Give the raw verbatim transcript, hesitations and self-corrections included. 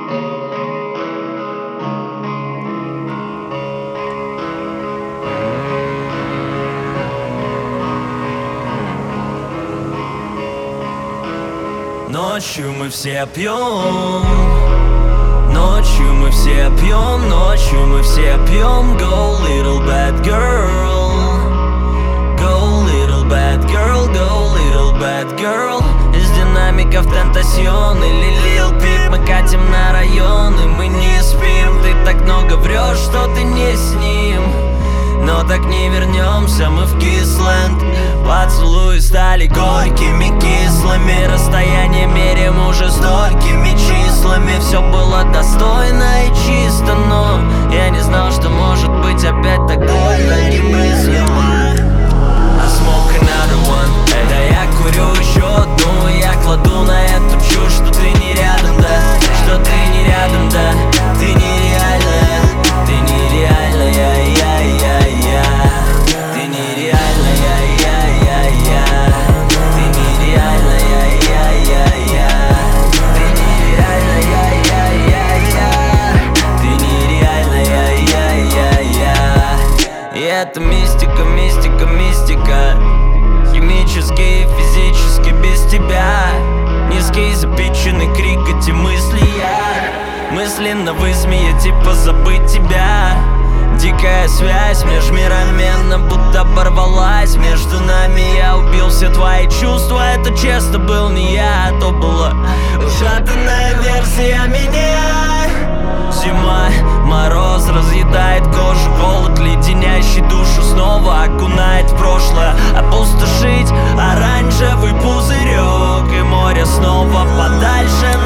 Ночью мы все пьем, ночью мы все пьем, ночью мы все пьем. Go little bad girl, go little bad girl, go little bad girl. Из динамиков Тентасьон или Lil Peep мы катим на район, и мы не спим. Ты так много врешь, что ты не с ним, но так не вернемся мы в Кисленд. Поцелуи стали горькими, кислыми, расстояние меряем уже столькими числами. Все было достойно и чисто, но я не знал, что может быть опять так больно немыслимо. I smoke another one, это я курю еще одну, и я кладу на эту чушь, что ты не рядом, да, что ты не рядом, да, ты нереальная, ты нереальная, я-я-я, ты нереальная, я-я-я, ты нереальная, я-я-я, ты нереальная, я-я-я, ты нереальная, я-я-я. И это мистика, мистика, мистика, химически и физически без тебя. Низкий запиченный крик, эти мысли я мысленно высмеять и позабыть тебя. Дикая связь межмироменно будто оборвалась между нами. Я убил все твои чувства, это честно был не я, то была ужаленная версия меня. Зима, мороз разъедает кожу, холод леденящий душу снова окунает в прошлое. Опустошить оранжевый пузырек, и море снова подальше